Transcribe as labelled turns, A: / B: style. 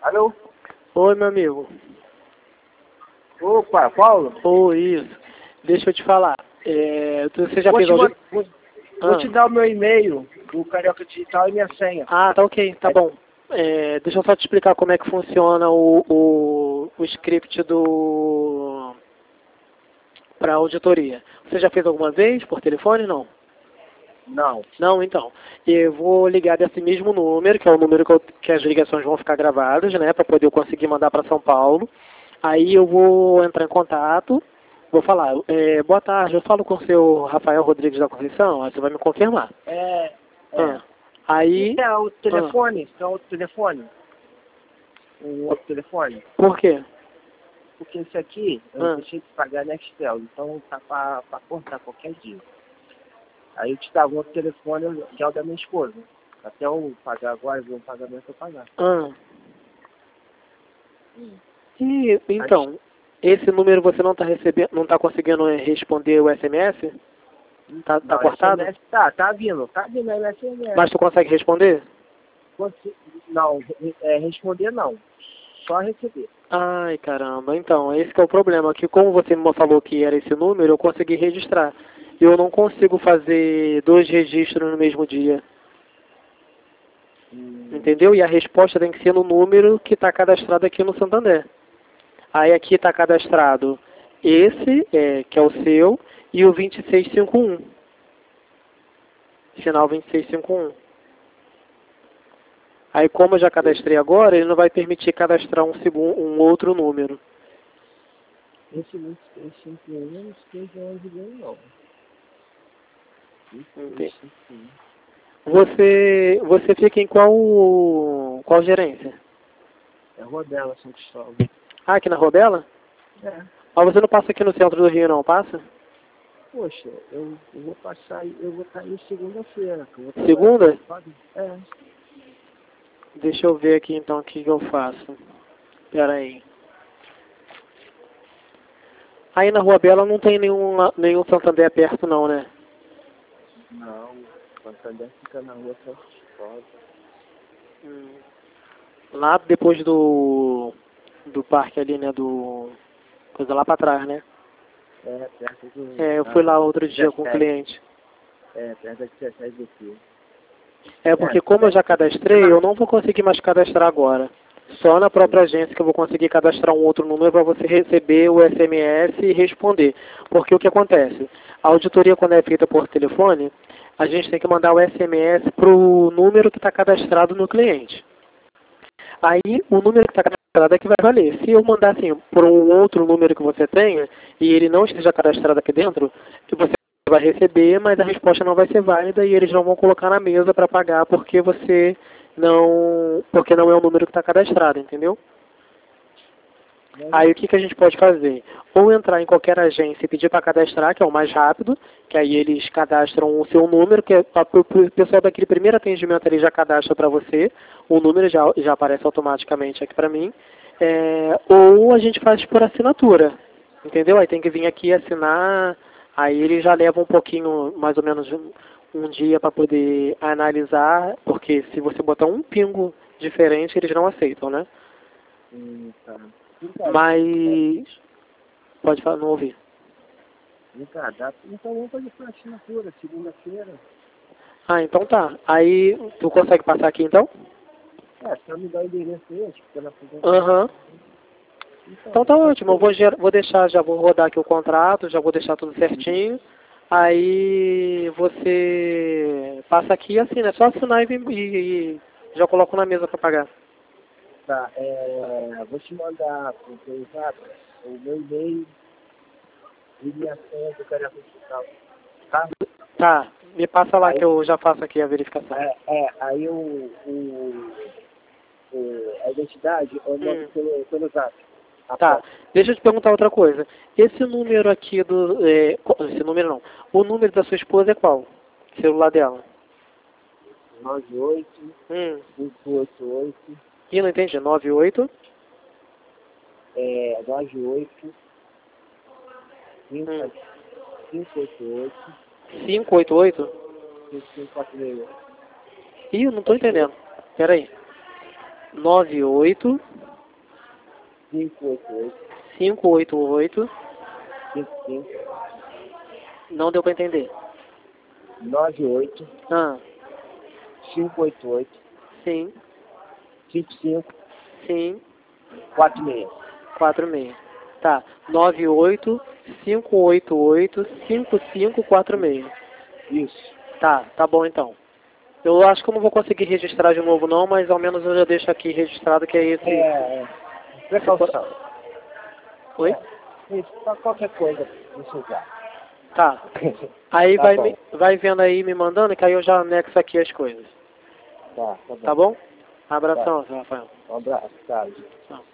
A: Alô?
B: Oi, meu amigo.
A: Opa, Paulo?
B: Oi, isso. Deixa eu te falar. Você já
A: Vou
B: fez
A: te,
B: algum...
A: vou te dar o meu e-mail, o Carioca Digital e minha senha.
B: Ah, tá ok, tá bom. Deixa eu só te explicar como é que funciona o script para auditoria. Você já fez alguma vez por telefone? Não.
A: Não.
B: Não, então. Eu vou ligar desse mesmo número, que é o número que as ligações vão ficar gravadas, né, para poder eu conseguir mandar para São Paulo. Aí eu vou entrar em contato, vou falar, boa tarde, eu falo com o seu Rafael Rodrigues da Conceição, aí você vai me confirmar. Aí...
A: É o telefone? É outro telefone? Um outro telefone?
B: Por quê?
A: Porque esse aqui, eu deixei de pagar Nextel, então tá pra cortar qualquer dia. Aí eu te dava um outro telefone, que é o da minha esposa. Até eu pagar agora, ver um pagamento eu pagar.
B: E, então, esse número você não está recebendo, não está conseguindo responder o SMS? Tá
A: Não,
B: cortado?
A: SMS, tá vindo SMS.
B: Mas tu consegue responder?
A: Não, responder não. Só receber.
B: Ai, caramba. Então, esse que é o problema. Que como você me falou que era esse número, eu consegui registrar. Eu não consigo fazer 2 registros no mesmo dia. Entendeu? E a resposta tem que ser no número que está cadastrado aqui no Santander. Aí aqui está cadastrado esse, que é o seu, e o 2651. Final 2651. Aí como eu já cadastrei agora, ele não vai permitir cadastrar um outro número.
A: Esse 2651 não sei de onde veio, não.
B: Entendi. Você fica em qual gerência?
A: É Rodela, São Cristóvão.
B: Ah, aqui na Rodela?
A: É.
B: Ah, você não passa aqui no centro do Rio, não? Passa?
A: Poxa, eu vou passar, eu vou estar aí segunda-feira.
B: Segunda?
A: É.
B: Deixa eu ver aqui então o que eu faço. Pera aí. Aí na Rua Bela não tem nenhum Santander perto não, né?
A: Não, Santander fica na rua São Cristóvão.
B: Lá depois do parque ali, né? Coisa lá pra trás, né?
A: É, perto do...
B: Eu fui lá outro dia com o cliente.
A: Perto da 17 do Rio.
B: Porque como eu já cadastrei, eu não vou conseguir mais cadastrar agora. Só na própria agência que eu vou conseguir cadastrar um outro número para você receber o SMS e responder. Porque o que acontece? A auditoria, quando é feita por telefone, a gente tem que mandar o SMS para o número que está cadastrado no cliente. Aí, o número que está cadastrado é que vai valer. Se eu mandar assim, por um outro número que você tenha, e ele não esteja cadastrado aqui dentro, você vai receber, mas a resposta não vai ser válida e eles não vão colocar na mesa para pagar porque não é o número que está cadastrado, entendeu? Aí o que a gente pode fazer? Ou entrar em qualquer agência e pedir para cadastrar, que é o mais rápido, que aí eles cadastram o seu número, que o pessoal daquele primeiro atendimento ele já cadastra para você, o número já aparece automaticamente aqui para mim, ou a gente faz por assinatura, entendeu? Aí tem que vir aqui assinar, aí ele já leva um pouquinho, mais ou menos um dia para poder analisar, porque se você botar um pingo diferente, eles não aceitam, né?
A: Tá.
B: Mas... Pode falar, não ouvi.
A: Então vamos fazer por assinatura, segunda-feira.
B: Ah, então tá. Aí, tu consegue passar aqui então?
A: Se me dá o endereço aí, acho que pela
B: Aham. Então tá ótimo, eu vou deixar, já vou rodar aqui o contrato, já vou deixar tudo certinho. Aí você passa aqui assim, né? Só assinar e já coloco na mesa para pagar.
A: Tá, vou te mandar pro teu zap o meu e-mail e minha senha do Carioca Digital. Tá?
B: Tá, me passa lá que eu já faço aqui a verificação.
A: Aí a identidade eu mando pelo zap.
B: Tá, deixa eu te perguntar outra coisa. Esse número aqui esse número não. O número da sua esposa é qual? Celular dela?
A: 98 588
B: Ih, não entendi. 98?
A: 98 588
B: 588?
A: 5546.
B: Ih, eu não tô entendendo. Pera aí. 98
A: 588
B: 588.
A: 55
B: Não deu para entender.
A: 98
B: Ah,
A: 588
B: sim,
A: 55
B: sim,
A: 46.
B: 46. Tá, 98-588-5546.
A: Isso.
B: Tá bom então. Eu acho que eu não vou conseguir registrar de novo não, mas ao menos eu já deixo aqui registrado que é esse...
A: Precaução.
B: Oi?
A: Isso, pra qualquer coisa precisar.
B: Tá. Aí
A: Tá bom.
B: vai vendo aí, me mandando, que aí eu já anexo aqui as coisas.
A: Tá bom.
B: Tá bom? Abração, seu Rafael.
A: Um abraço, tá.
B: Tchau.